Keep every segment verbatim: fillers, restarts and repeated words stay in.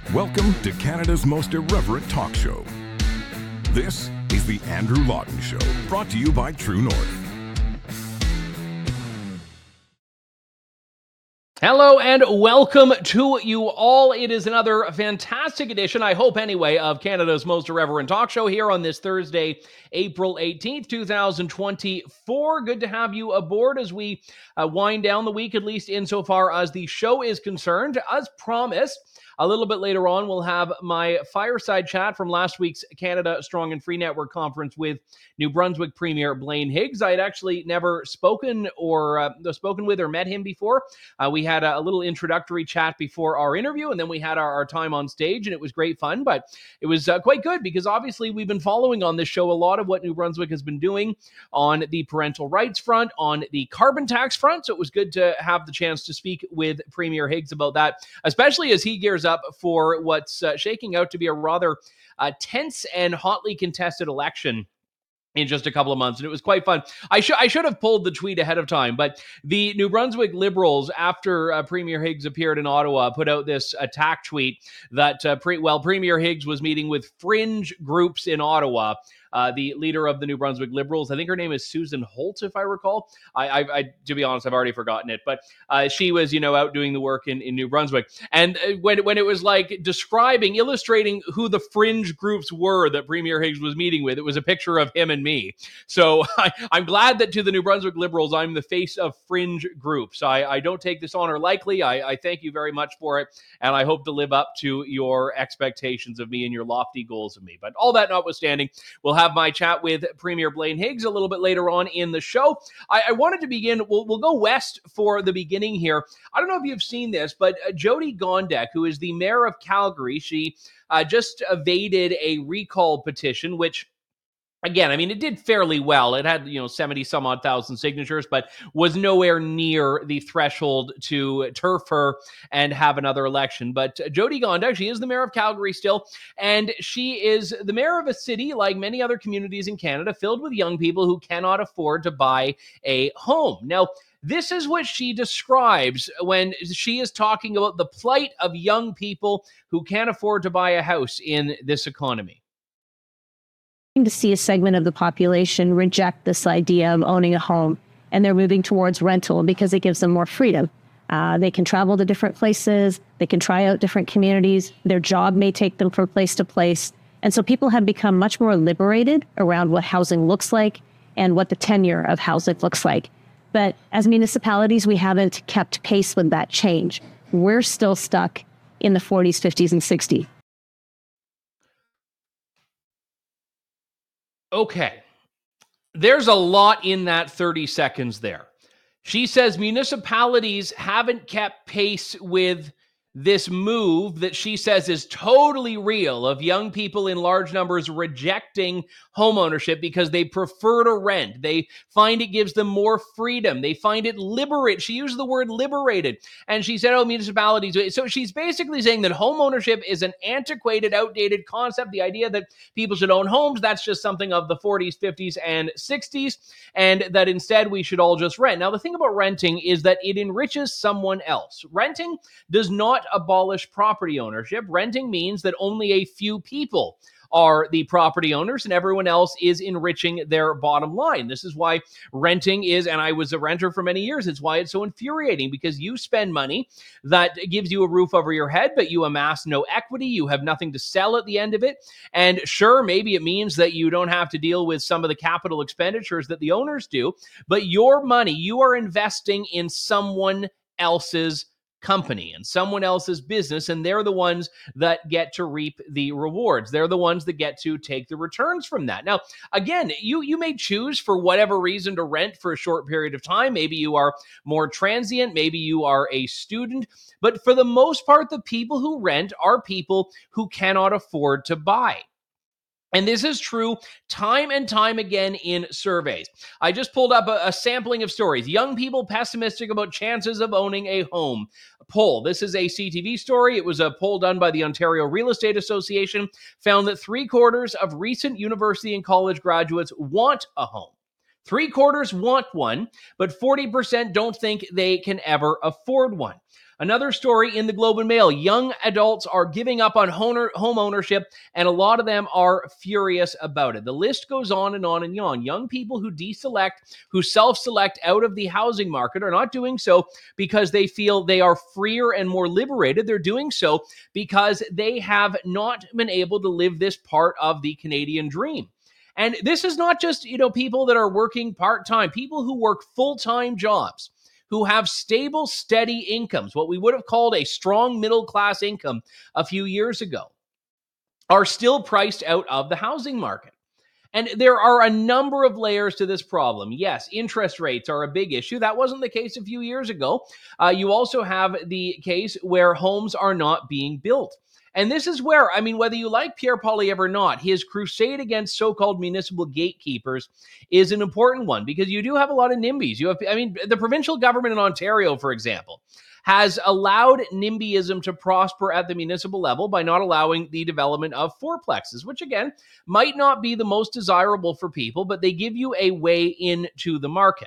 Welcome to Canada's most irreverent talk show. This is the Andrew Lawton Show, brought to you by True North. Hello and welcome to you all. It is another fantastic edition, I hope anyway, of Canada's most irreverent talk show here on this Thursday, April eighteenth, twenty twenty-four. Good to have you aboard as we uh, wind down the week, at least insofar as the show is concerned. As promised, a little bit later on, we'll have my fireside chat from last week's Canada Strong and Free Network conference with New Brunswick Premier Blaine Higgs. I had actually never spoken or uh, spoken with or met him before. Uh, we had a, a little introductory chat before our interview, and then we had our, our time on stage, and it was great fun. But it was uh, quite good because obviously we've been following on this show a lot of what New Brunswick has been doing on the parental rights front, on the carbon tax front. So it was good to have the chance to speak with Premier Higgs about that, especially as he gears up for what's uh, shaking out to be a rather uh, tense and hotly contested election in just a couple of months, and it was quite fun. I should I should have pulled the tweet ahead of time, but the New Brunswick Liberals, after uh, Premier Higgs appeared in Ottawa, put out this attack tweet that uh, pre- well, Premier Higgs was meeting with fringe groups in Ottawa. Uh, the leader of the New Brunswick Liberals, I think her name is Susan Holt, if I recall. I, I, I to be honest, I've already forgotten it, but uh, she was, you know, out doing the work in, in New Brunswick. And uh, when when it was like describing, illustrating who the fringe groups were that Premier Higgs was meeting with, it was a picture of him and me. So I, I'm glad that to the New Brunswick Liberals, I'm the face of fringe groups. I, I don't take this honor lightly. I, I thank you very much for it, and I hope to live up to your expectations of me and your lofty goals of me. But all that notwithstanding, we'll have my chat with Premier Blaine Higgs a little bit later on in the show. I, I wanted to begin, we'll, we'll go west for the beginning here. I don't know if you've seen this, but uh, Jyoti Gondek, who is the mayor of Calgary, she uh, just evaded a recall petition, which again, I mean, it did fairly well. It had, you know, seventy some odd thousand signatures, but was nowhere near the threshold to turf her and have another election. But Jyoti Gondek, she is the mayor of Calgary still, and she is the mayor of a city, like many other communities in Canada, filled with young people who cannot afford to buy a home. Now, this is what she describes when she is talking about the plight of young people who can't afford to buy a house in this economy. To see a segment of the population reject this idea of owning a home, and they're moving towards rental because it gives them more freedom. Uh, they can travel to different places. They can try out different communities. Their job may take them from place to place. And so people have become much more liberated around what housing looks like and what the tenure of housing looks like. But as municipalities, we haven't kept pace with that change. We're still stuck in the forties, fifties, and sixties. Okay, there's a lot in that thirty seconds there. She says municipalities haven't kept pace with this move that she says is totally real of young people in large numbers rejecting homeownership because they prefer to rent. They find it gives them more freedom. They find it liberate. She used the word liberated. And she said, oh, municipalities. So she's basically saying that homeownership is an antiquated, outdated concept. The idea that people should own homes, that's just something of the forties, fifties, and sixties. And that instead we should all just rent. Now, the thing about renting is that it enriches someone else. Renting does not abolish property ownership. Renting means that only a few people are the property owners and everyone else is enriching their bottom line. This is why renting is, and I was a renter for many years, it's why it's so infuriating, because you spend money that gives you a roof over your head, but you amass no equity, you have nothing to sell at the end of it. And sure, maybe it means that you don't have to deal with some of the capital expenditures that the owners do, but your money, you are investing in someone else's company and someone else's business, and they're the ones that get to reap the rewards. They're the ones that get to take the returns from that. Now, again, you you may choose for whatever reason to rent for a short period of time. Maybe you are more transient, maybe you are a student, but for the most part, the people who rent are people who cannot afford to buy. And this is true time and time again in surveys. I just pulled up a, a sampling of stories. Young people pessimistic about chances of owning a home. A poll. This is a C T V story. It was a poll done by the Ontario Real Estate Association. Found that three quarters of recent university and college graduates want a home. Three quarters want one, but forty percent don't think they can ever afford one. Another story in the Globe and Mail, young adults are giving up on home ownership, and a lot of them are furious about it. The list goes on and on and on. Young people who deselect, who self-select out of the housing market are not doing so because they feel they are freer and more liberated. They're doing so because they have not been able to live this part of the Canadian dream. And this is not just, you know, people that are working part-time, people who work full-time jobs, who have stable, steady incomes, what we would have called a strong middle-class income a few years ago, are still priced out of the housing market. And there are a number of layers to this problem. Yes, interest rates are a big issue. That wasn't the case a few years ago. Uh, you also have the case where homes are not being built. And this is where, I mean, whether you like Pierre Poilievre or not, his crusade against so-called municipal gatekeepers is an important one, because you do have a lot of NIMBYs. You have, I mean, the provincial government in Ontario, for example, has allowed NIMBYism to prosper at the municipal level by not allowing the development of fourplexes, which again, might not be the most desirable for people, but they give you a way into the market.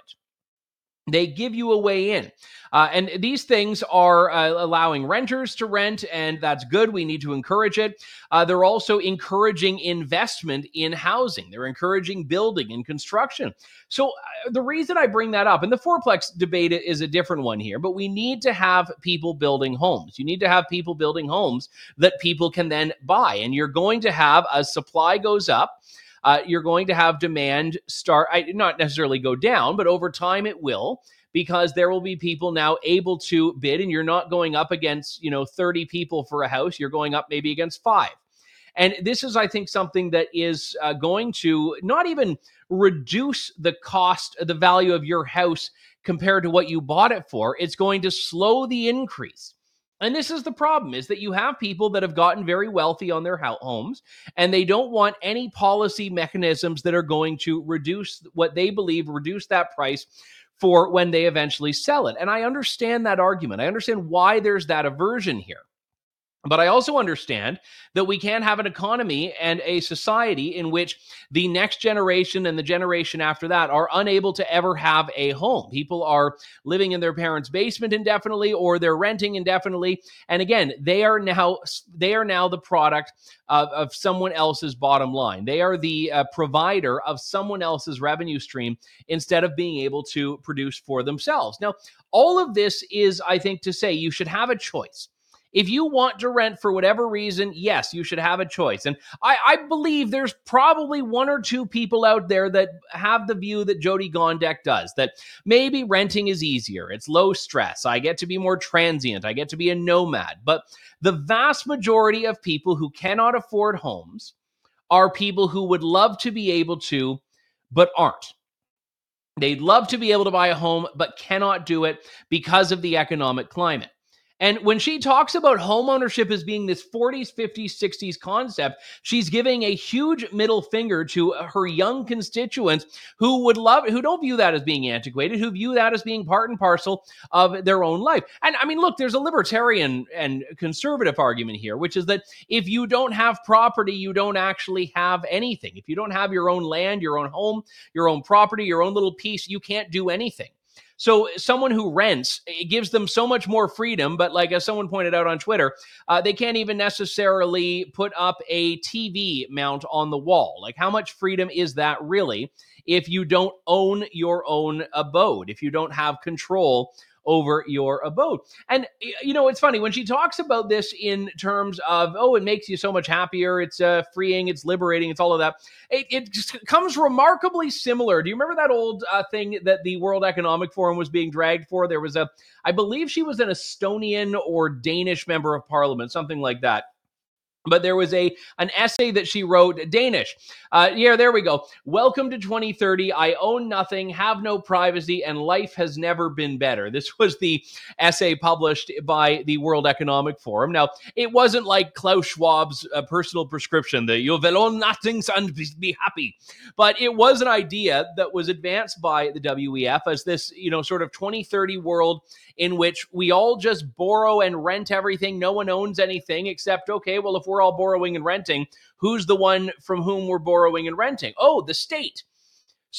They give you a way in. Uh, and these things are uh, allowing renters to rent, and that's good. We need to encourage it. Uh, they're also encouraging investment in housing. They're encouraging building and construction. So uh, the reason I bring that up, and the fourplex debate is a different one here, but we need to have people building homes. You need to have people building homes that people can then buy. And you're going to have, as supply goes up, Uh, you're going to have demand start, I, not necessarily go down, but over time it will, because there will be people now able to bid, and you're not going up against, you know, thirty people for a house. You're going up maybe against five. And this is, I think, something that is uh, going to not even reduce the cost, the value of your house compared to what you bought it for. It's going to slow the increase. And this is the problem, is that you have people that have gotten very wealthy on their homes, and they don't want any policy mechanisms that are going to reduce what they believe, reduce that price for when they eventually sell it. And I understand that argument. I understand why there's that aversion here. But I also understand that we can't have an economy and a society in which the next generation and the generation after that are unable to ever have a home. People are living in their parents' basement indefinitely, or they're renting indefinitely. And again, they are now they are now the product of, of someone else's bottom line. They are the uh, provider of someone else's revenue stream instead of being able to produce for themselves. Now, all of this is, I think, to say you should have a choice. If you want to rent for whatever reason, yes, you should have a choice. And I, I believe there's probably one or two people out there that have the view that Jyoti Gondek does, that maybe renting is easier. It's low stress. I get to be more transient. I get to be a nomad. But the vast majority of people who cannot afford homes are people who would love to be able to, but aren't. They'd love to be able to buy a home, but cannot do it because of the economic climate. And when she talks about homeownership as being this forties, fifties, sixties concept, she's giving a huge middle finger to her young constituents who would love, who don't view that as being antiquated, who view that as being part and parcel of their own life. And I mean, look, there's a libertarian and conservative argument here, which is that if you don't have property, you don't actually have anything. If you don't have your own land, your own home, your own property, your own little piece, you can't do anything. So someone who rents, it gives them so much more freedom, but like as someone pointed out on Twitter, uh, they can't even necessarily put up a T V mount on the wall. Like, how much freedom is that really if you don't own your own abode, if you don't have control over your abode? And, you know, it's funny when she talks about this in terms of, oh, it makes you so much happier, it's uh, freeing, it's liberating, it's all of that. It, it just comes remarkably similar. Do you remember that old uh, thing that the World Economic Forum was being dragged for? There was a, I believe she was an Estonian or Danish member of parliament, something like that. But there was a an essay that she wrote, Danish. Uh, yeah, there we go. Welcome to twenty thirty. I own nothing, have no privacy, and life has never been better. This was the essay published by the World Economic Forum. Now, it wasn't like Klaus Schwab's uh, personal prescription, the you will own nothing and be happy. But it was an idea that was advanced by the W E F as this, you know, sort of twenty thirty world in which we all just borrow and rent everything. No one owns anything except, okay, well, if we're all borrowing and renting, who's the one from whom we're borrowing and renting? Oh, the state. So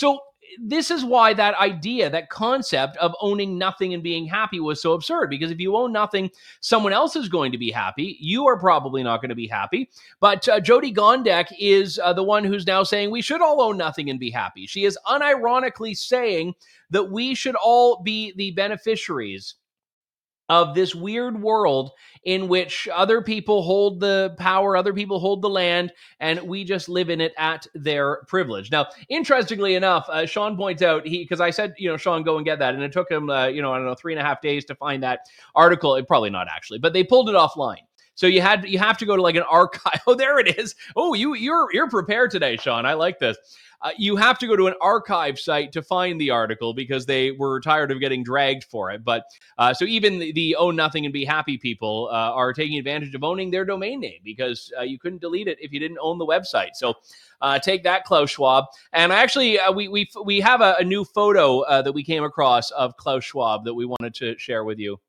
this is why that idea, that concept of owning nothing and being happy was so absurd. Because if you own nothing, someone else is going to be happy. You are probably not going to be happy. But uh, Jyoti Gondek is uh, the one who's now saying we should all own nothing and be happy. She is unironically saying that we should all be the beneficiaries of this weird world in which other people hold the power, other people hold the land, and we just live in it at their privilege. Now, interestingly enough, uh, Sean points out, he because I said, you know, Sean, go and get that, and it took him, uh, you know, I don't know, three and a half days to find that article. It probably not actually, but they pulled it offline. So you had you have to go to like an archive. Oh, there it is. Oh, you you're you're prepared today, Sean. I like this. Uh, you have to go to an archive site to find the article because they were tired of getting dragged for it. But uh, so even the, the own nothing and be happy people uh, are taking advantage of owning their domain name because uh, you couldn't delete it if you didn't own the website. So uh, take that, Klaus Schwab. And actually, uh, we we we have a, a new photo uh, that we came across of Klaus Schwab that we wanted to share with you.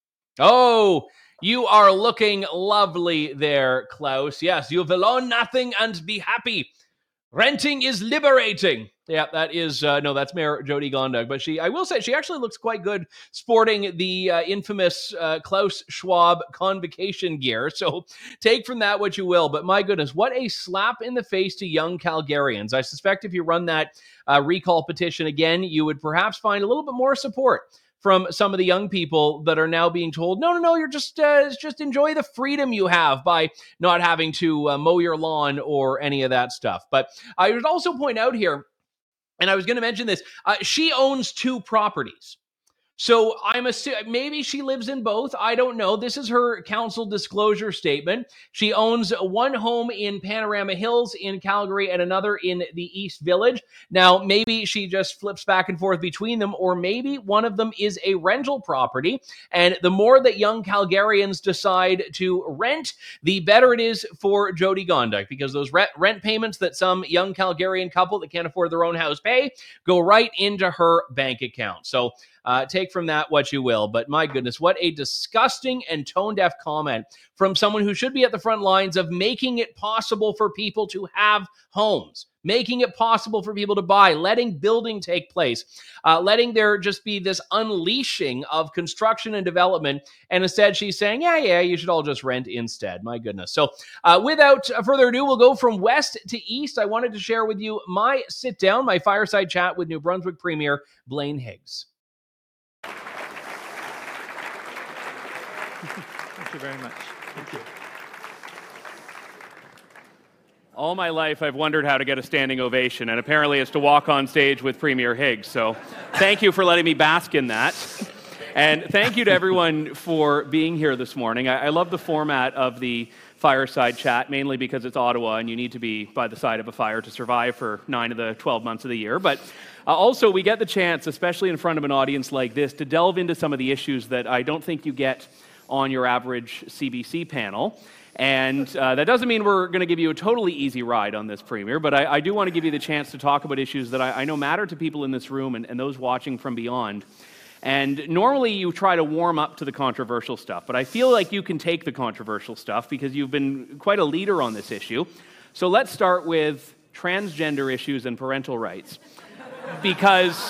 Oh, you are looking lovely there, Klaus. Yes, you will own nothing and be happy. Renting is liberating. Yeah, that is, uh, no, that's Mayor Jyoti Gondek. But she, I will say, she actually looks quite good sporting the uh, infamous uh, Klaus Schwab convocation gear. So take from that what you will. But my goodness, what a slap in the face to young Calgarians. I suspect if you run that uh, recall petition again, you would perhaps find a little bit more support from some of the young people that are now being told, no, no, no, you're just uh, just enjoy the freedom you have by not having to uh, mow your lawn or any of that stuff. But I would also point out here, and I was going to mention this, uh, she owns two properties. So I'm assuming maybe she lives in both. I don't know. This is her council disclosure statement. She owns one home in Panorama Hills in Calgary and another in the East Village. Now, maybe she just flips back and forth between them, or maybe one of them is a rental property. And the more that young Calgarians decide to rent, the better it is for Jyoti Gondek, because those rent, rent payments that some young Calgarian couple that can't afford their own house pay go right into her bank account. So Uh, take from that what you will. But my goodness, what a disgusting and tone-deaf comment from someone who should be at the front lines of making it possible for people to have homes, making it possible for people to buy, letting building take place, uh, letting there just be this unleashing of construction and development. And instead she's saying, yeah, yeah, you should all just rent instead. My goodness. So uh, without further ado, we'll go from west to east. I wanted to share with you my sit down, my fireside chat with New Brunswick Premier Blaine Higgs. Thank you very much. Thank you. All my life, I've wondered how to get a standing ovation, and apparently it's to walk on stage with Premier Higgs. So thank you for letting me bask in that. And thank you to everyone for being here this morning. I, I love the format of the fireside chat, mainly because it's Ottawa, and you need to be by the side of a fire to survive for nine of the twelve months of the year. But uh, also, we get the chance, especially in front of an audience like this, to delve into some of the issues that I don't think you get on your average C B C panel. And uh, that doesn't mean we're going to give you a totally easy ride on this, Premier, but I, I do want to give you the chance to talk about issues that I, I know matter to people in this room and, and those watching from beyond. And normally you try to warm up to the controversial stuff, but I feel like you can take the controversial stuff because you've been quite a leader on this issue. So let's start with transgender issues and parental rights. Because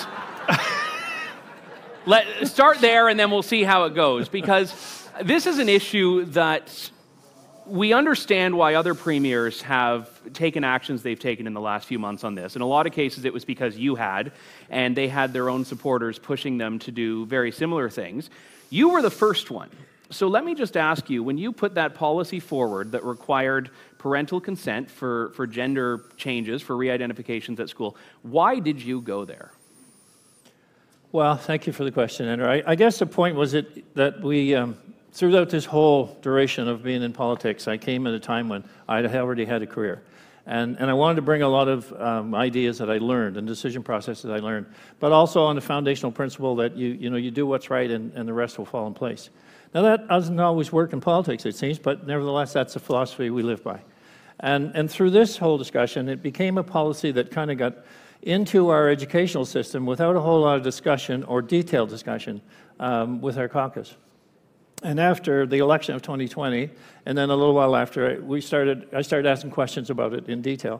let start there and then we'll see how it goes. Because this is an issue that we understand why other premiers have taken actions they've taken in the last few months on this. In a lot of cases, it was because you had, and they had their own supporters pushing them to do very similar things. You were the first one. So let me just ask you, when you put that policy forward that required parental consent for, for gender changes, for re-identifications at school, why did you go there? Well, thank you for the question, Andrew. I, I guess the point was it, that we, um, throughout this whole duration of being in politics, I came at a time when I already had a career. And, and I wanted to bring a lot of um, ideas that I learned and decision processes I learned, but also on the foundational principle that you, you know, you do what's right and, and the rest will fall in place. Now, that doesn't always work in politics, it seems, but nevertheless, that's the philosophy we live by. And, and through this whole discussion, it became a policy that kind of got into our educational system without a whole lot of discussion or detailed discussion um, with our caucus. And after the election of twenty twenty, and then a little while after, we started, I started asking questions about it in detail.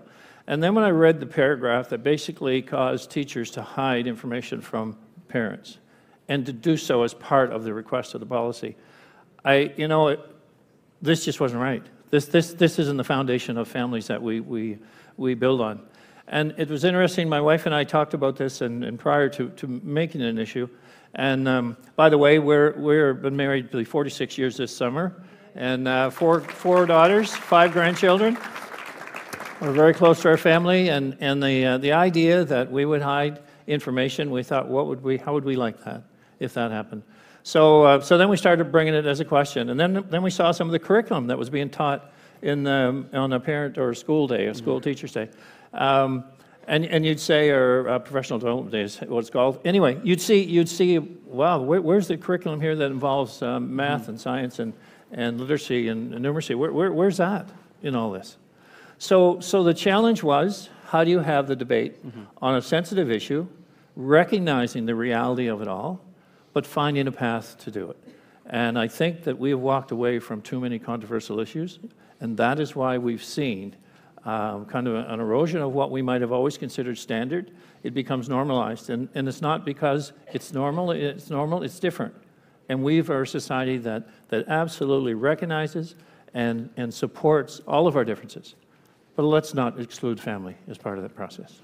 And then when I read the paragraph that basically caused teachers to hide information from parents and to do so as part of the request of the policy, I, you know, it, this just wasn't right. This, this, this isn't the foundation of families that we, we, we build on. And it was interesting, my wife and I talked about this and, and prior to, to making it an issue. And um, by the way, we're, we've been married for forty-six years this summer, and uh, four, four daughters, five grandchildren. We're very close to our family, and, and the, uh, the idea that we would hide information, we thought, what would we, how would we like that if that happened? So, uh, so then we started bringing it as a question, and then then we saw some of the curriculum that was being taught in the, on a parent or school day, a school mm-hmm. teacher's day, um, and and you'd say, or uh, professional development day is what it's called. Anyway, you'd see you'd see, wow, where, where's the curriculum here that involves um, math mm-hmm. and science and and literacy and, and numeracy? Where, where where's that in all this? So so the challenge was, how do you have the debate mm-hmm. on a sensitive issue, recognizing the reality of it all, but finding a path to do it. And I think that we have walked away from too many controversial issues, and that is why we've seen um, kind of an erosion of what we might have always considered standard. It becomes normalized, and, and it's not because it's normal, it's normal, it's different. And we are a society that, that absolutely recognizes and, and supports all of our differences. But let's not exclude family as part of that process.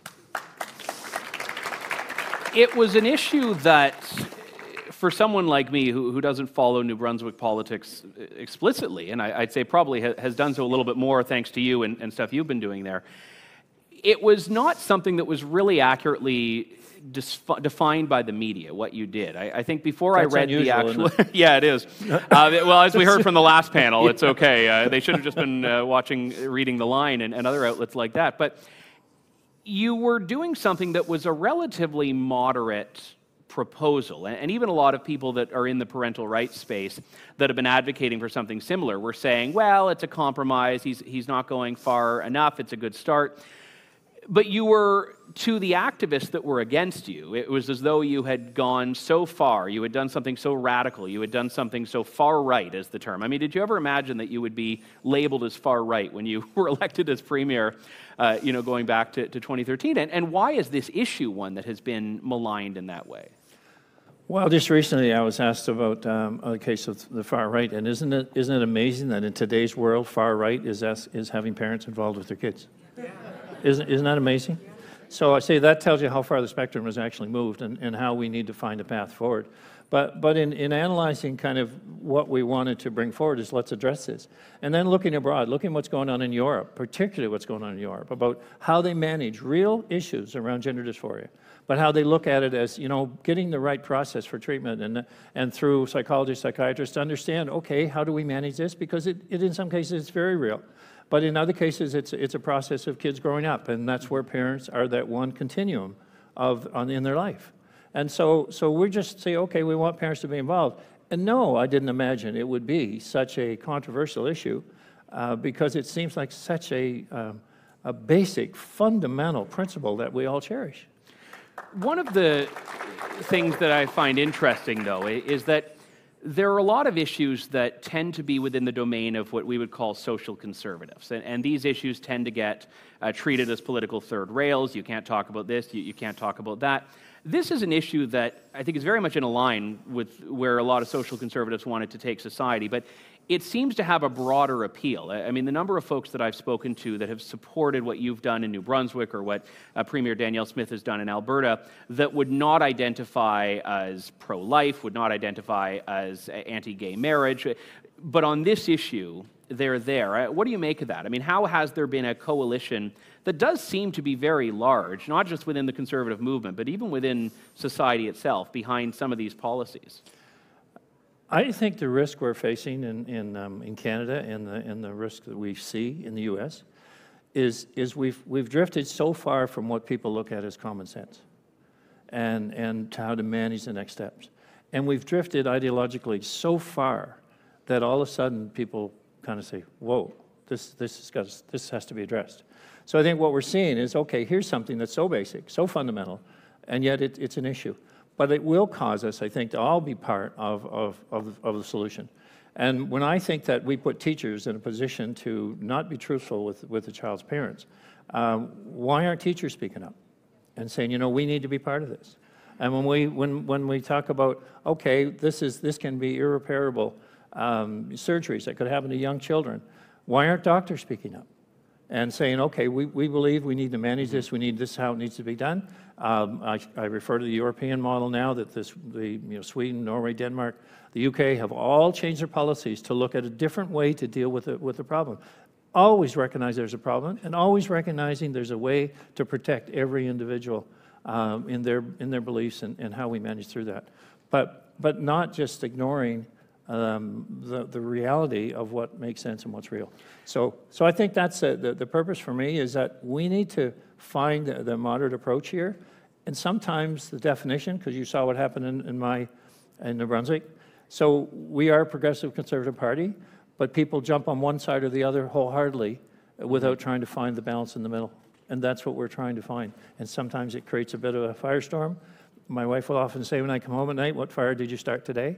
It was an issue that, for someone like me who, who doesn't follow New Brunswick politics explicitly, and I, I'd say probably ha, has done so a little bit more thanks to you and, and stuff you've been doing there, it was not something that was really accurately disf- defined by the media, what you did. I, I think before That's I read unusual, the actual... Isn't it? Yeah, it is. Uh, well, as we heard from the last panel, it's okay. Uh, they should have just been uh, watching, reading The Line and, and other outlets like that. But you were doing something that was a relatively moderate proposal, and even a lot of people that are in the parental rights space that have been advocating for something similar were saying, well, it's a compromise, he's, he's not going far enough, it's a good start. But you were, to the activists that were against you, it was as though you had gone so far, you had done something so radical, you had done something so far right, is the term. I mean, did you ever imagine that you would be labeled as far right when you were elected as premier, uh, you know, going back to, to twenty thirteen? And, and why is this issue one that has been maligned in that way? Well, just recently I was asked about um, a case of the far right, and isn't it isn't it amazing that in today's world, far right is as, is having parents involved with their kids? Yeah. Isn't isn't that amazing? So I say that tells you how far the spectrum has actually moved, and, and how we need to find a path forward. But but in, in analyzing kind of what we wanted to bring forward is, let's address this. And then looking abroad, looking what's going on in Europe, particularly what's going on in Europe, about how they manage real issues around gender dysphoria, but how they look at it as, you know, getting the right process for treatment, and and through psychologists, psychiatrists to understand, okay, how do we manage this? Because it, it in some cases it's very real. But in other cases, it's it's a process of kids growing up, and that's where parents are that one continuum of on, in their life. And so so we just say, okay, we want parents to be involved. And no, I didn't imagine it would be such a controversial issue, uh, because it seems like such a, um, a basic, fundamental principle that we all cherish. One of the things that I find interesting, though, is that there are a lot of issues that tend to be within the domain of what we would call social conservatives. And, and these issues tend to get uh, treated as political third rails. You can't talk about this, you, you can't talk about that. This is an issue that I think is very much in line with where a lot of social conservatives wanted to take society, but it seems to have a broader appeal. I mean, the number of folks that I've spoken to that have supported what you've done in New Brunswick or what uh, Premier Danielle Smith has done in Alberta that would not identify as pro-life, would not identify as anti-gay marriage, but on this issue, they're there. What do you make of that? I mean, how has there been a coalition that does seem to be very large, not just within the conservative movement, but even within society itself, behind some of these policies? I think the risk we're facing in in, um, in Canada, and the and the risk that we see in the U S is is we've we've drifted so far from what people look at as common sense, and and to how to manage the next steps, and we've drifted ideologically so far that all of a sudden people kind of say, "Whoa, this this has got this has to be addressed." So I think what we're seeing is, okay, here's something that's so basic, so fundamental, and yet it, it's an issue. But it will cause us, I think, to all be part of, of, of, of the solution. And when I think that we put teachers in a position to not be truthful with, with the child's parents, um, why aren't teachers speaking up and saying, you know, we need to be part of this? And when we when when we talk about, okay, this is this can be irreparable um, surgeries that could happen to young children, why aren't doctors speaking up and saying, okay, we, we believe we need to manage this, we need this is how it needs to be done. Um, I, I refer to the European model now that this the you know Sweden, Norway, Denmark, the U K have all changed their policies to look at a different way to deal with it with the problem. Always recognize there's a problem, and always recognizing there's a way to protect every individual um, in their in their beliefs and, and how we manage through that. But but not just ignoring um, the the reality of what makes sense and what's real. So so I think that's a, the the purpose for me is that we need to find the, the moderate approach here, and sometimes the definition, because you saw what happened in, in my in New Brunswick. So we are a progressive conservative party, but people jump on one side or the other wholeheartedly without trying to find the balance in the middle. And that's what we're trying to find. And sometimes it creates a bit of a firestorm. My wife will often say when I come home at night, what fire did you start today?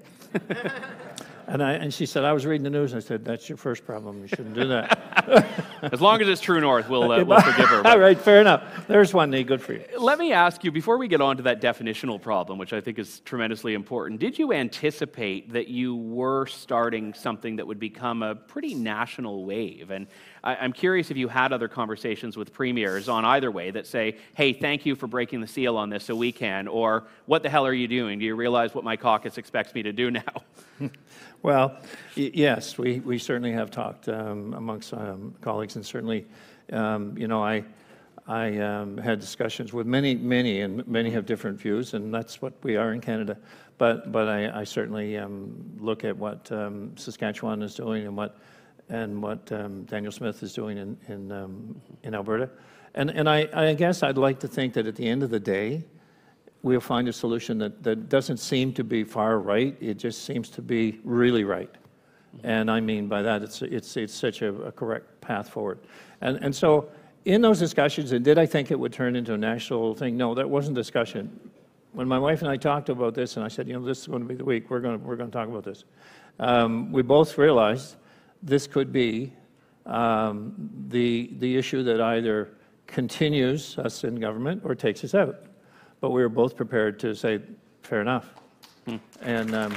and I and she said, I was reading the news. And I said, that's your first problem. You shouldn't do that. As long as it's True North, we'll, uh, we'll forgive her. All right, fair enough. There's one, Nate. Good for you. Let me ask you, before we get on to that definitional problem, which I think is tremendously important, did you anticipate that you were starting something that would become a pretty national wave? And I, I'm curious if you had other conversations with premiers on either way that say, hey, thank you for breaking the seal on this so we can, or what the hell are you doing? Do you realize what my caucus expects me to do now? Well, y- yes, we, we certainly have talked um, amongst um, colleagues, and certainly, um, you know, I I um, had discussions with many, many, and many have different views, and that's what we are in Canada. But but I, I certainly um, look at what um, Saskatchewan is doing and what and what um, Daniel Smith is doing in in, um, in Alberta, and and I, I guess I'd like to think that at the end of the day, we'll find a solution that, that doesn't seem to be far right. It just seems to be really right. And I mean by that, it's it's it's such a, a correct path forward. And and so in those discussions, and did I think it would turn into a national thing? No, that wasn't discussion. When my wife and I talked about this, and I said, you know, this is going to be the week, we're going to, we're going to talk about this. Um, we both realized this could be um, the the issue that either continues us in government or takes us out. But we were both prepared to say, fair enough. Hmm. And um,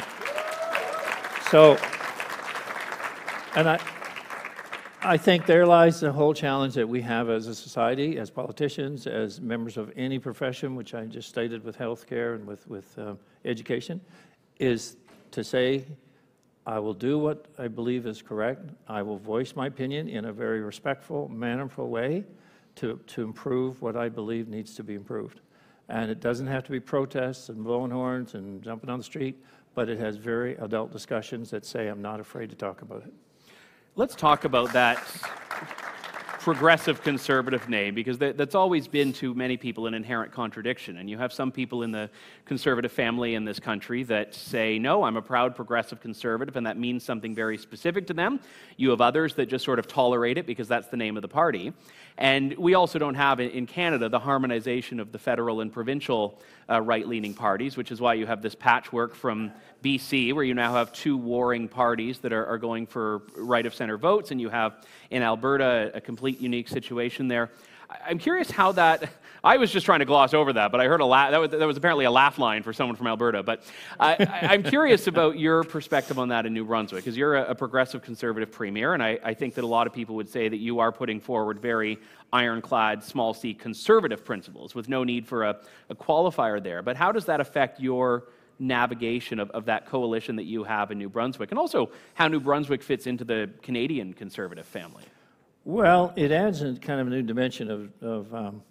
so, and I, I think there lies the whole challenge that we have as a society, as politicians, as members of any profession, which I just stated with healthcare and with, with uh, education, is to say, I will do what I believe is correct. I will voice my opinion in a very respectful, mannerful way to, to improve what I believe needs to be improved. And it doesn't have to be protests and blowing horns and jumping on the street, but it has very adult discussions that say, I'm not afraid to talk about it. Let's talk about that progressive conservative name, because that, that's always been to many people an inherent contradiction. And you have some people in the conservative family in this country that say, no, I'm a proud progressive conservative, and that means something very specific to them. You have others that just sort of tolerate it because that's the name of the party. And we also don't have in Canada the harmonization of the federal and provincial uh, right-leaning parties, which is why you have this patchwork from B C, where you now have two warring parties that are, are going for right-of-center votes, and you have in Alberta a complete unique situation there. I'm curious how that, I was just trying to gloss over that, but I heard a laugh, that was, that was apparently a laugh line for someone from Alberta, but I, I'm curious about your perspective on that in New Brunswick, because you're a, a progressive conservative premier, and I, I think that a lot of people would say that you are putting forward very ironclad, small c conservative principles with no need for a, a qualifier there. But how does that affect your navigation of, of that coalition that you have in New Brunswick, and also how New Brunswick fits into the Canadian conservative family? Well, it adds a kind of a new dimension of, of um,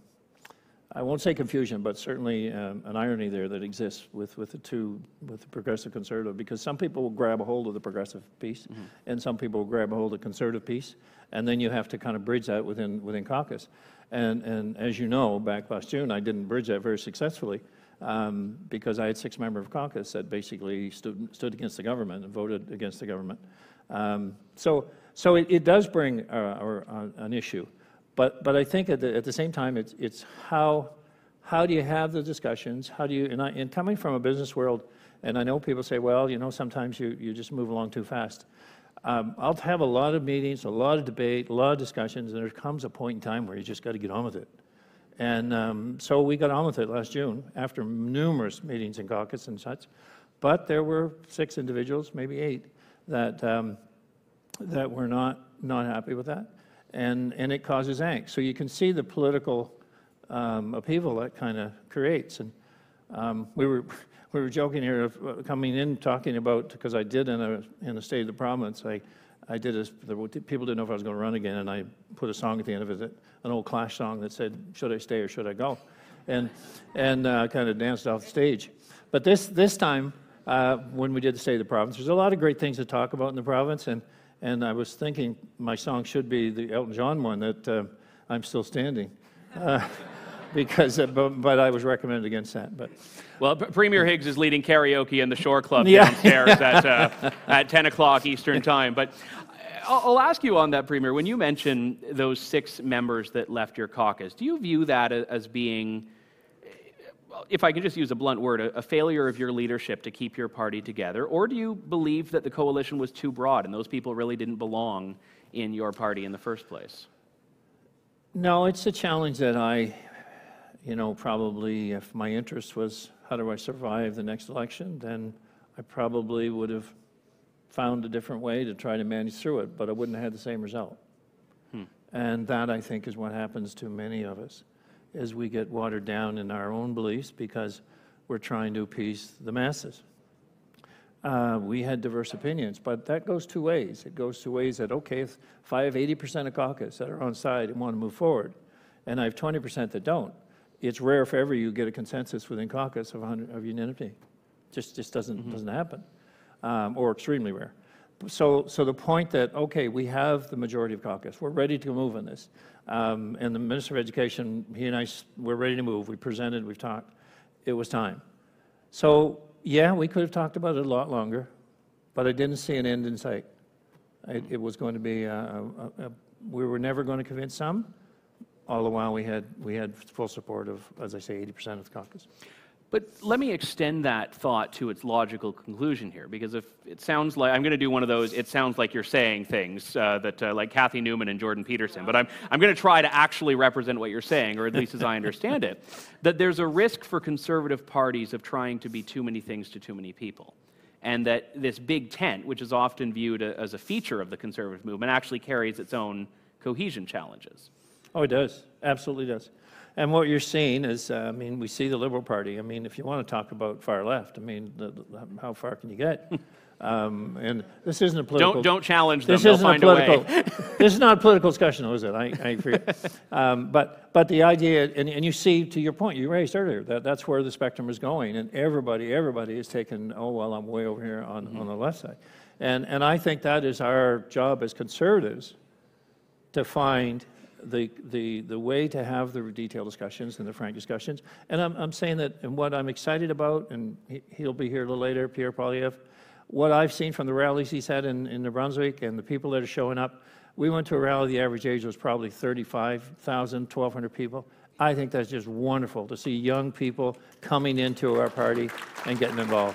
I won't say confusion, but certainly um, an irony there that exists with, with the two, with the progressive conservative, because some people will grab a hold of the progressive piece, mm-hmm. and some people will grab a hold of the conservative piece, and then you have to kind of bridge that within within caucus. And and as you know, back last June, I didn't bridge that very successfully um, because I had six members of caucus that basically stood stood against the government and voted against the government. Um, so. So it, it does bring uh, or, uh, an issue, but but I think at the, at the same time it's it's how how do you have the discussions? How do you and, I, and coming from a business world, and I know people say, well, you know, sometimes you, you just move along too fast. um, I'll have a lot of meetings, a lot of debate, a lot of discussions, and there comes a point in time where you just got to get on with it. And um, so we got on with it last June after numerous meetings in caucus and such. But there were six individuals, maybe eight, that um, that were not not happy with that, and and it causes angst. So you can see the political um, upheaval that kind of creates. And um, we were we were joking here of coming in talking about, because I did in a in the state of the province. I I did a, people didn't know if I was going to run again, and I put a song at the end of it, an old Clash song that said, "Should I stay or should I go?" and and uh, kind of danced off the stage. But this this time. Uh, when we did the State of the Province. There's a lot of great things to talk about in the province, and, and I was thinking my song should be the Elton John one, that uh, I'm Still Standing, uh, because, uh, but, but I was recommended against that. But Well, P- Premier Higgs is leading karaoke in the Shore Club Yeah. downstairs at, uh, at ten o'clock Eastern Time. But I'll, I'll ask you on that, Premier, when you mention those six members that left your caucus, do you view that as being, if I can just use a blunt word, a, a failure of your leadership to keep your party together? Or do you believe that the coalition was too broad and those people really didn't belong in your party in the first place? no, it's a challenge that I, you know, probably if my interest was how do I survive the next election, then I probably would have found a different way to try to manage through it, but I wouldn't have had the same result. Hmm. And that, I think, is what happens to many of us. Is we get watered down in our own beliefs because we're trying to appease the masses. Uh, we had diverse opinions, but that goes two ways. It goes two ways that, okay, if, if I have eighty percent of caucus that are on side and want to move forward, and I have twenty percent that don't, it's rare if ever you get a consensus within caucus of, one hundred, of unanimity. Just just doesn't, mm-hmm. doesn't happen, um, or extremely rare. So, so the point that, okay, we have the majority of caucus. We're ready to move on this. Um, and the Minister of Education, he and I, we're ready to move. We presented, we've talked. It was time. So, yeah, we could have talked about it a lot longer, but I didn't see an end in sight. It, it was going to be, a, a, a, we were never going to convince some. All the while we had, we had full support of, as I say, eighty percent of the caucus. But let me extend that thought to its logical conclusion here, because if it sounds like, I'm going to do one of those, it sounds like you're saying things uh, that, uh, like Cathy Newman and Jordan Peterson, but I'm, I'm going to try to actually represent what you're saying, or at least as I understand it, that there's a risk for conservative parties of trying to be too many things to too many people. And that this big tent, which is often viewed a, as a feature of the conservative movement, actually carries its own cohesion challenges. Oh, it does. Absolutely does. And what you're seeing is, uh, I mean, we see the Liberal Party. I mean, if you want to talk about far left, I mean, the, the, how far can you get? Um, and this isn't a political... Don't, don't challenge them. This They'll isn't find a political... a way. This is not a political discussion, though, is it? I, I forget. Um, but, but the idea, and, and you see, to your point, you raised earlier, that that's where the spectrum is going. And everybody, everybody is taking, oh, well, I'm way over here on, mm-hmm. on the left side. And, and I think that is our job as conservatives, to find the, the, the way to have the detailed discussions and the frank discussions. And I'm, I'm saying that, and what I'm excited about, and he, he'll be here a little later, Pierre Poilievre, what I've seen from the rallies he's had in, in New Brunswick and the people that are showing up, we went to a rally, the average age was probably thirty-five thousand, twelve hundred people. I think that's just wonderful to see young people coming into our party and getting involved.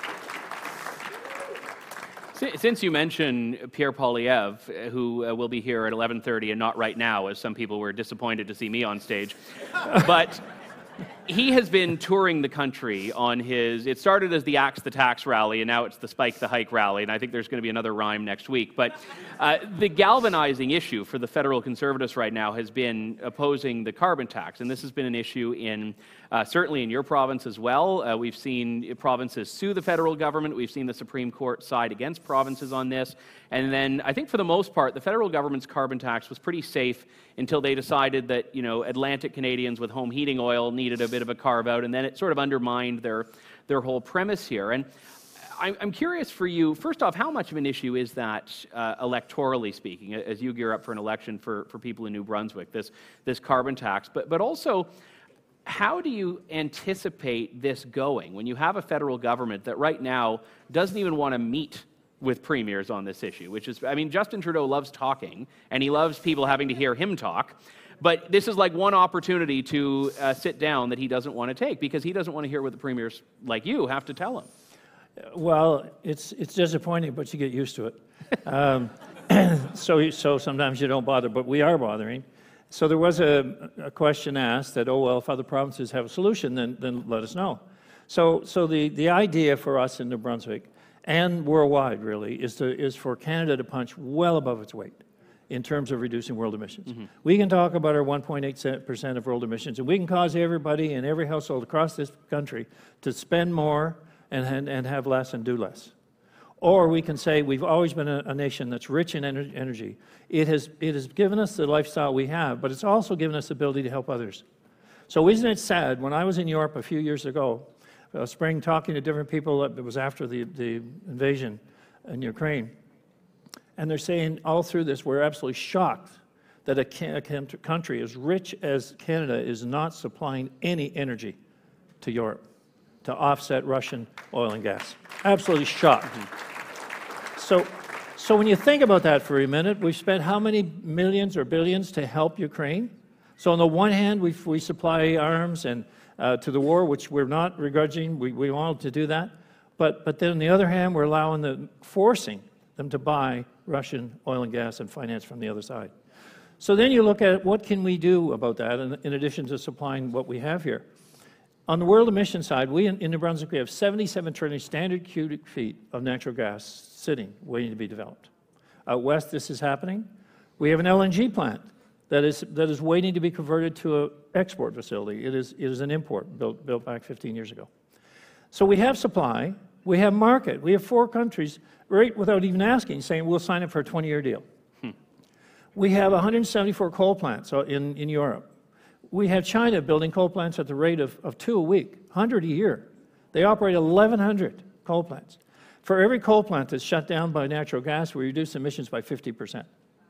Since you mentioned Pierre Poilievre, who uh, will be here at eleven thirty and not right now, as some people were disappointed to see me on stage, but he has been touring the country on his, it started as the Axe the Tax rally, and now it's the Spike the Hike rally, and I think there's going to be another rhyme next week. But uh, the galvanizing issue for the federal Conservatives right now has been opposing the carbon tax, and this has been an issue in, uh, certainly in your province as well. Uh, we've seen provinces sue the federal government. We've seen the Supreme Court side against provinces on this. And then I think for the most part, the federal government's carbon tax was pretty safe until they decided that, you know, Atlantic Canadians with home heating oil needed a bit of a carve out, and then it sort of undermined their, their whole premise here. And I'm, I'm curious for you, first off, how much of an issue is that uh, electorally speaking, as you gear up for an election for, for people in New Brunswick, this, this carbon tax, but, but also, how do you anticipate this going when you have a federal government that right now doesn't even want to meet with premiers on this issue, which is, I mean, Justin Trudeau loves talking, and he loves people having to hear him talk, but this is like one opportunity to uh, sit down that he doesn't want to take, because he doesn't want to hear what the premiers like you have to tell him. Well, it's it's disappointing, but you get used to it. Um, so so sometimes you don't bother, but we are bothering. So there was a, a question asked that, oh, well, if other provinces have a solution, then then let us know. So so the, the idea for us in New Brunswick and worldwide really is to is for Canada to punch well above its weight in terms of reducing world emissions. Mm-hmm. We can talk about our one point eight percent of world emissions, and we can cause everybody in every household across this country to spend more and, and, and have less and do less. Or we can say we've always been a, a nation that's rich in ener- energy. It has, it has given us the lifestyle we have, but it's also given us the ability to help others. So isn't it sad, when I was in Europe a few years ago, uh, spring talking to different people, it was after the, the invasion in Ukraine, and they're saying all through this, we're absolutely shocked that a, can- a country as rich as Canada is not supplying any energy to Europe to offset Russian oil and gas. Absolutely shocked. Mm-hmm. So, so when you think about that for a minute, we've spent how many millions or billions to help Ukraine? So on the one hand, we we supply arms and uh, to the war, which we're not begrudging. We we want to do that, but but then on the other hand, we're allowing them, forcing them to buy Russian oil and gas and finance from the other side. So then you look at what can we do about that, in, in addition to supplying what we have here. On the world emission side, we in, in New Brunswick, we have seventy-seven trillion standard cubic feet of natural gas sitting, waiting to be developed. Out west, this is happening. We have an L N G plant that is that is waiting to be converted to an export facility. It is, it is an import built, built back fifteen years ago. So we have supply, we have market. We have four countries, right without even asking, saying we'll sign up for a twenty-year deal. Hmm. We have one hundred seventy-four coal plants in, in Europe. We have China building coal plants at the rate of, of two a week, one hundred a year. They operate eleven hundred coal plants. For every coal plant that's shut down by natural gas, we reduce emissions by fifty percent.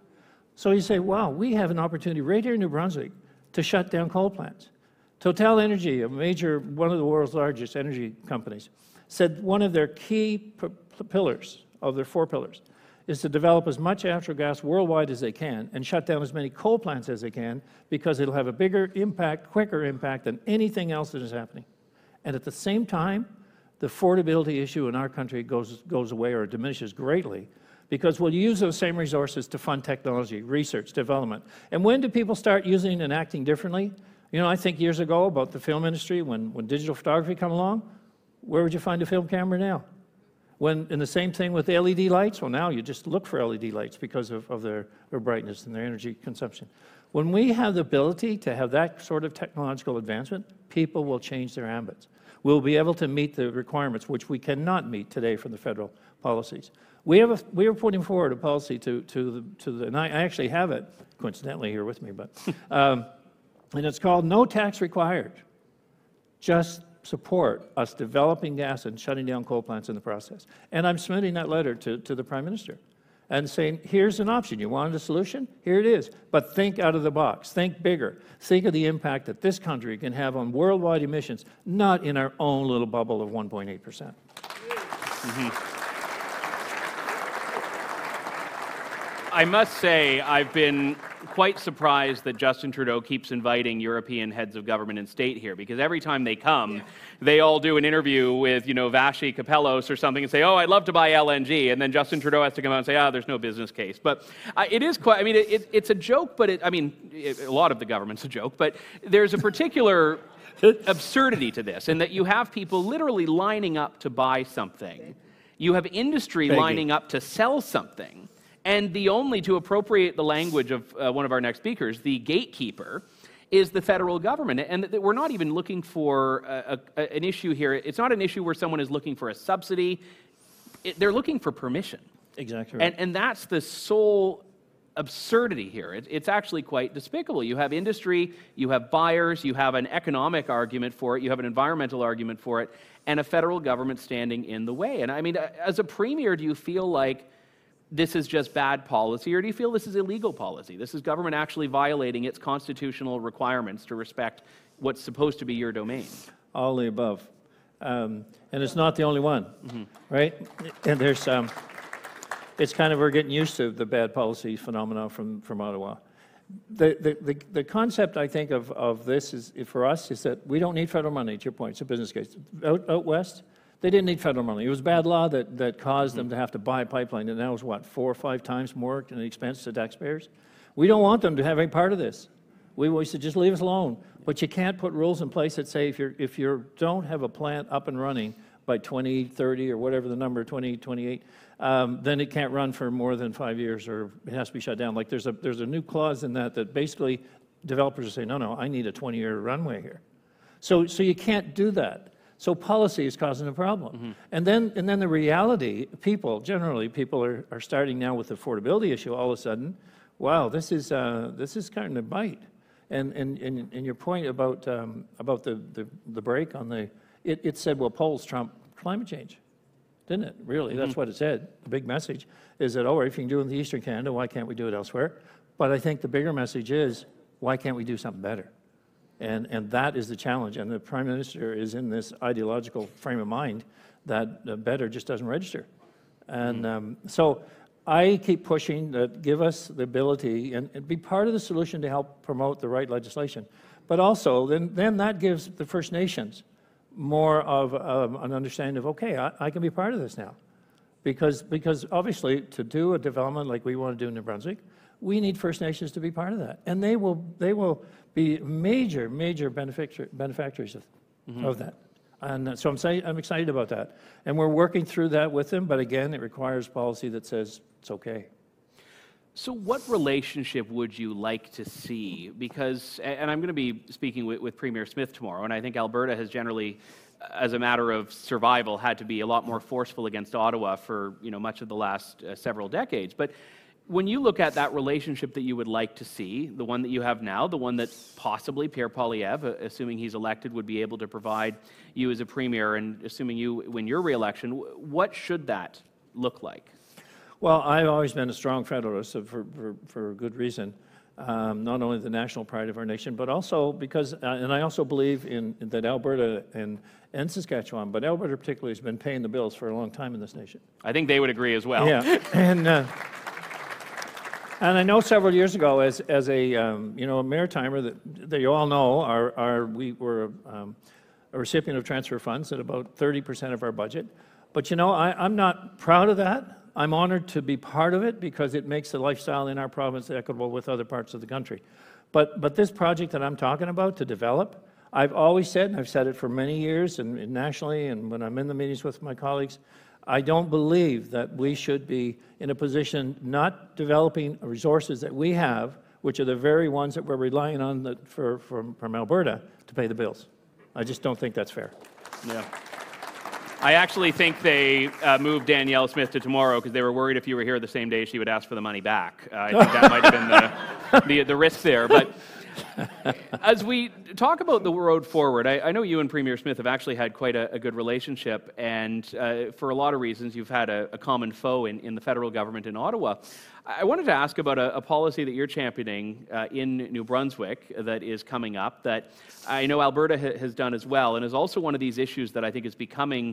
So you say, wow, we have an opportunity right here in New Brunswick to shut down coal plants. Total Energy, a major, one of the world's largest energy companies, said one of their key p- pillars, of their four pillars, is to develop as much natural gas worldwide as they can and shut down as many coal plants as they can, because it'll have a bigger impact, quicker impact than anything else that is happening. And at the same time, the affordability issue in our country goes, goes away or diminishes greatly, because we'll use those same resources to fund technology, research, development. And when do people start using and acting differently? You know, I think years ago about the film industry, when, when digital photography come along, where would you find a film camera now? When, and the same thing with L E D lights, well, now you just look for L E D lights because of, of their, their brightness and their energy consumption. When we have the ability to have that sort of technological advancement, people will change their habits. We'll be able to meet the requirements, which we cannot meet today from the federal policies. We have a, we are putting forward a policy to, to, the, to the, and I actually have it, coincidentally, here with me, but, um, and it's called No Tax Required. Just support us developing gas and shutting down coal plants in the process. And I'm submitting that letter to, to the Prime Minister and saying, here's an option. You wanted a solution? Here it is. But think out of the box. Think bigger. Think of the impact that this country can have on worldwide emissions, not in our own little bubble of one point eight percent. Mm-hmm. I must say, I've been quite surprised that Justin Trudeau keeps inviting European heads of government and state here, because every time they come, yeah. they all do an interview with, you know, Vashi Kapelos or something and say, oh, I'd love to buy L N G, and then Justin Trudeau has to come out and say, ah, oh, there's no business case. But uh, it is quite, I mean, it, it, it's a joke, but it, I mean, it, a lot of the government's a joke, but there's a particular absurdity to this, in that you have people literally lining up to buy something. You have industry Begging. lining up to sell something. And the only, to appropriate the language of uh, one of our next speakers, the gatekeeper is the federal government. And th- we're not even looking for a, a, an issue here. It's not an issue where someone is looking for a subsidy. It, they're looking for permission. Exactly right. And, and that's the sole absurdity here. It, it's actually quite despicable. You have industry, you have buyers, you have an economic argument for it, you have an environmental argument for it, and a federal government standing in the way. And I mean, as a premier, do you feel like this is just bad policy, or do you feel this is illegal policy? This is government actually violating its constitutional requirements to respect what's supposed to be your domain? All the above. Um, and it's not the only one, mm-hmm. right? And there's, um, it's kind of, we're getting used to the bad policy phenomena from, from Ottawa. The, the, the, the concept, I think, of, of this is, for us, is that we don't need federal money, to your point. It's a business case. Out, out west, They didn't need federal money. It was bad law that, that caused mm-hmm. them to have to buy a pipeline, and that was, what, four or five times more in expense to taxpayers? We don't want them to have any part of this. We always said, just leave us alone. But you can't put rules in place that say if, you're, if you don't have a plant up and running by twenty thirty or whatever the number, twenty twenty-eight, um, then it can't run for more than five years or it has to be shut down. Like there's a, there's a new clause in that that basically developers are saying, no, no, I need a twenty-year runway here. So, so you can't do that. So policy is causing a problem. Mm-hmm. And then and then the reality, people, generally, people are, are starting now with the affordability issue all of a sudden. Wow, this is uh, this is kind of a bite. And and, and, and your point about um, about the, the, the break on the, it, it said, well, polls trump climate change, didn't it? Really, mm-hmm. That's what it said. The big message is that, oh, if you can do it in the Eastern Canada, why can't we do it elsewhere? But I think the bigger message is, why can't we do something better? And and that is the challenge. And the Prime Minister is in this ideological frame of mind that uh, better just doesn't register. And mm-hmm. um, so I keep pushing that give us the ability and, and be part of the solution to help promote the right legislation. But also, then, then that gives the First Nations more of um, an understanding of, okay, I, I can be part of this now. Because, because obviously, to do a development like we want to do in New Brunswick, we need First Nations to be part of that. And they will, they will be major, major benefactor, benefactors of, mm-hmm. of that. And so I'm, say, I'm excited about that. And we're working through that with them, but again, it requires policy that says it's okay. So what relationship would you like to see? Because, and I'm going to be speaking with, with Premier Smith tomorrow, and I think Alberta has generally, as a matter of survival, had to be a lot more forceful against Ottawa for, you know, much of the last uh, several decades. But when you look at that relationship that you would like to see, the one that you have now, the one that possibly Pierre Poilievre, uh, assuming he's elected, would be able to provide you as a premier, and assuming you win your re-election, what should that look like? Well, I've always been a strong federalist for, for, for good reason, um, not only the national pride of our nation, but also because, uh, and I also believe in, in that Alberta and, and Saskatchewan, but Alberta particularly has been paying the bills for a long time in this nation. I think they would agree as well. Yeah, and uh, and I know several years ago, as as a um, you know a maritimer that, that you all know, our, our we were um, a recipient of transfer funds at about thirty percent of our budget. But you know, I, I'm not proud of that. I'm honored to be part of it because it makes the lifestyle in our province equitable with other parts of the country. But but this project that I'm talking about to develop, I've always said, and I've said it for many years, and, and nationally, and when I'm in the meetings with my colleagues, I don't believe that we should be in a position not developing resources that we have, which are the very ones that we're relying on the, for, from, from Alberta to pay the bills. I just don't think that's fair. Yeah. I actually think they uh, moved Danielle Smith to tomorrow because they were worried if you were here the same day she would ask for the money back. Uh, I think that might have been the, the, the risk there. But as we talk about the road forward, I, I know you and Premier Smith have actually had quite a, a good relationship, and uh, for a lot of reasons you've had a, a common foe in, in the federal government in Ottawa. I wanted to ask about a, a policy that you're championing uh, in New Brunswick that is coming up that I know Alberta ha has done as well, and is also one of these issues that I think is becoming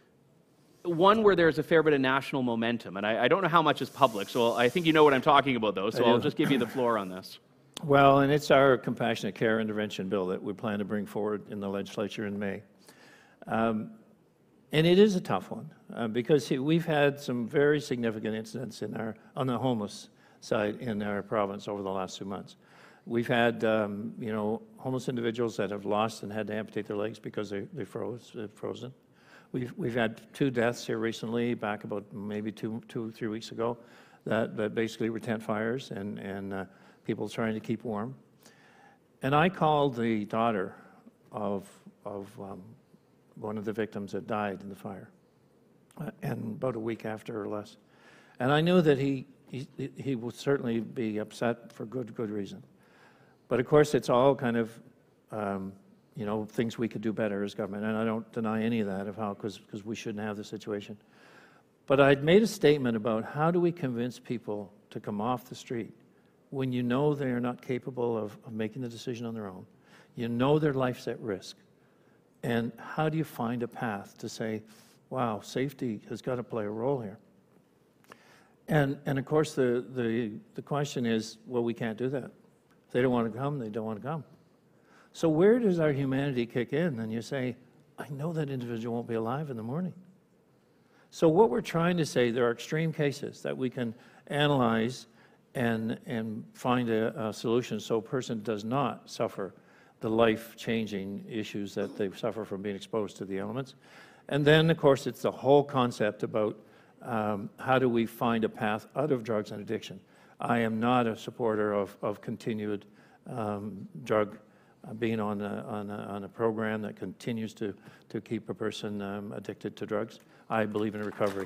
one where there's a fair bit of national momentum. And I, I don't know how much is public, so I think you know what I'm talking about, though, so I'll just give you the floor on this. Well, and it's our compassionate care intervention bill that we plan to bring forward in the legislature in May. Um, and it is a tough one uh, because see, we've had some very significant incidents in our, on the homeless side in our province over the last two months. We've had, um, you know, homeless individuals that have lost and had to amputate their legs because they, they froze, they've frozen. We've, we've had two deaths here recently, back about maybe two, two, three weeks ago, that, that basically were tent fires and, and uh, people trying to keep warm. And I called the daughter of, of um, one of the victims that died in the fire, uh, and about a week after or less. And I knew that he, he, he would certainly be upset for good, good reason. But of course, it's all kind of, um, you know, things we could do better as government. And I don't deny any of that, of how, because because we shouldn't have the situation. But I'd made a statement about how do we convince people to come off the street when you know they are not capable of, of making the decision on their own. You know their life's at risk. And how do you find a path to say, wow, safety has got to play a role here? And, and of course, the, the, the question is, well, we can't do that. If they don't want to come, they don't want to come. So where does our humanity kick in? And you say, I know that individual won't be alive in the morning. So what we're trying to say, there are extreme cases that we can analyze and, and find a, a solution so a person does not suffer the life-changing issues that they suffer from being exposed to the elements. And then, of course, it's the whole concept about um, how do we find a path out of drugs and addiction. I am not a supporter of, of continued um, drug uh, being on a, on, a, on a program that continues to, to keep a person um, addicted to drugs. I believe in recovery.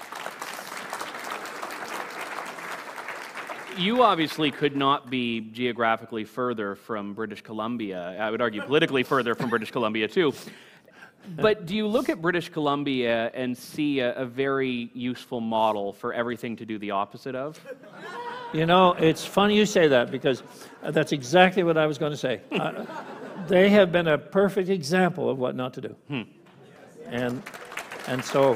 You obviously could not be geographically further from British Columbia. I would argue politically further from British Columbia, too. But do you look at British Columbia and see a, a very useful model for everything to do the opposite of? You know, it's funny you say that, because that's exactly what I was going to say. Uh, they have been a perfect example of what not to do. Hmm. And, and so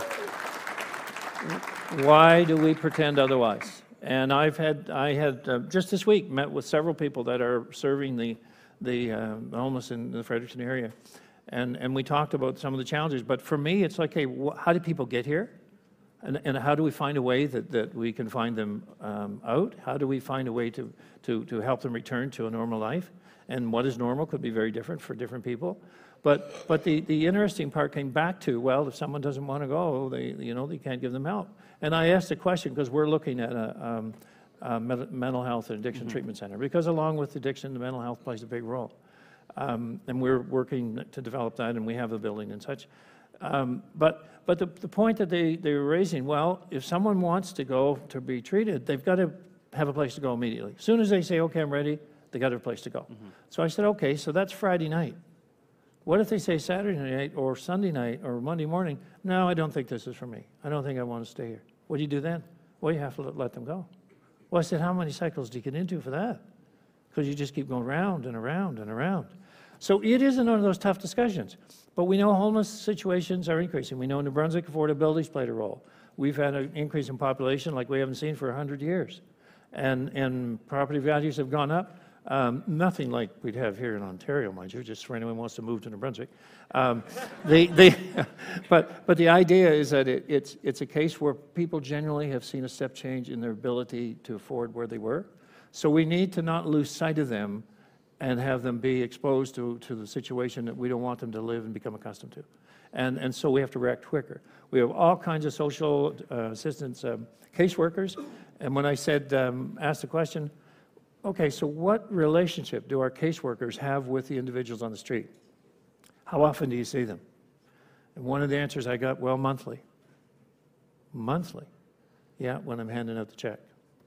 why do we pretend otherwise? And I've had, I had uh, just this week met with several people that are serving the, the uh, homeless in the Fredericton area. And, and we talked about some of the challenges. But for me, it's like, hey, wh- how do people get here? And, and how do we find a way that, that we can find them um, out? How do we find a way to, to, to help them return to a normal life? And what is normal could be very different for different people. But, but the, the interesting part came back to, well, if someone doesn't want to go, they, you know, they can't give them help. And I asked the question because we're looking at a, um, a mental health and addiction mm-hmm. treatment center, because along with addiction, the mental health plays a big role. Um, and we're working to develop that, and we have a building and such. Um, but but the, the point that they, they were raising, well, if someone wants to go to be treated, they've got to have a place to go immediately. As soon as they say, okay, I'm ready, they got a place to go. Mm-hmm. So I said, okay, so that's Friday night. What if they say Saturday night or Sunday night or Monday morning? No, I don't think this is for me. I don't think I want to stay here. What do you do then? Well, you have to let, let them go. Well, I said, how many cycles do you get into for that? Because you just keep going round and around and around. So it isn't one of those tough discussions. But we know homeless situations are increasing. We know New Brunswick affordability's played a role. We've had an increase in population like we haven't seen for one hundred years. And, and property values have gone up. Um, nothing like we'd have here in Ontario, mind you, just for anyone who wants to move to New Brunswick. Um, they, they, but, but the idea is that it, it's, it's a case where people generally have seen a step change in their ability to afford where they were. So we need to not lose sight of them and have them be exposed to, to the situation that we don't want them to live and become accustomed to. And, and so we have to react quicker. We have all kinds of social uh, assistance um, caseworkers. And when I said, um, asked the question, okay, so what relationship do our caseworkers have with the individuals on the street? How often do you see them? And one of the answers I got, well, monthly. Monthly? Yeah, when I'm handing out the check.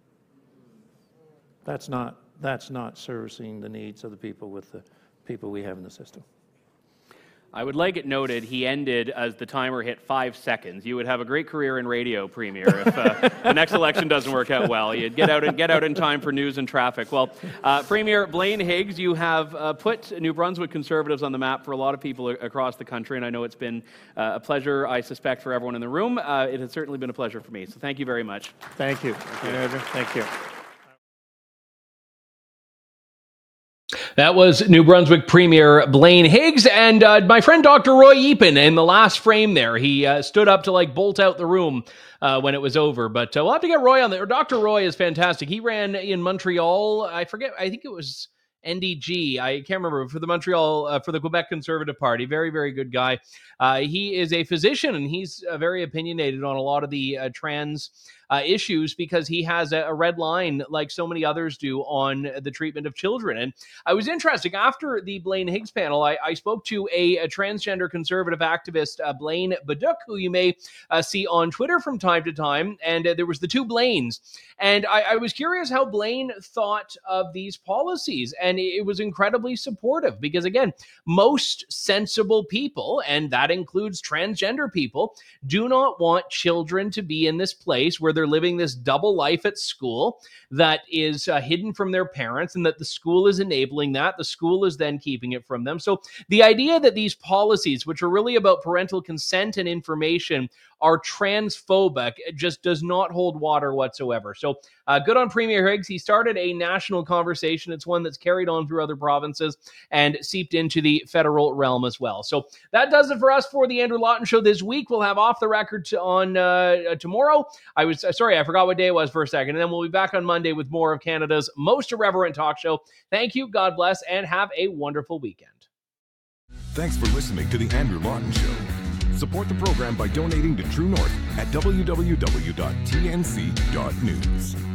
That's not, that's not servicing the needs of the people with the people we have in the system. I would like it noted he ended as the timer hit five seconds. You would have a great career in radio, Premier, if uh, the next election doesn't work out well. You'd get out and get out in time for news and traffic. Well, uh, Premier Blaine Higgs, you have uh, put New Brunswick Conservatives on the map for a lot of people across the country, and I know it's been uh, a pleasure, I suspect, for everyone in the room. Uh, it has certainly been a pleasure for me, so thank you very much. Thank you. Thank you. Thank you. That was New Brunswick Premier Blaine Higgs and uh, my friend Doctor Roy Eapen in the last frame there. He uh, stood up to like bolt out the room uh, when it was over. But uh, we'll have to get Roy on there. Doctor Roy is fantastic. He ran in Montreal. I forget. I think it was N D G. I can't remember, for the Montreal, uh, for the Quebec Conservative Party. Very, very good guy. Uh, he is a physician, and he's uh, very opinionated on a lot of the uh, trans uh, issues, because he has a, a red line, like so many others do, on the treatment of children. And I was interested, after the Blaine Higgs panel, I, I spoke to a, a transgender conservative activist, uh, Blaine Baduk, who you may uh, see on Twitter from time to time. And uh, there was the two Blaines. And I, I was curious how Blaine thought of these policies. And it was incredibly supportive, because, again, most sensible people, and that includes transgender people, do not want children to be in this place where they're they're living this double life at school that is uh, hidden from their parents, and that the school is enabling that. The school is then keeping it from them. So the idea that these policies, which are really about parental consent and information, are transphobic just does not hold water whatsoever. So uh, good on Premier Higgs. He started a national conversation. It's one that's carried on through other provinces and seeped into the federal realm as well. So that does it for us for the Andrew Lawton Show this week. We'll have Off the Record to, on uh, tomorrow. I was uh, sorry, I forgot what day it was for a second. And then we'll be back on Monday with more of Canada's most irreverent talk show. Thank you, God bless, and have a wonderful weekend. Thanks for listening to The Andrew Lawton Show. Support the program by donating to True North at w w w dot t n c dot news.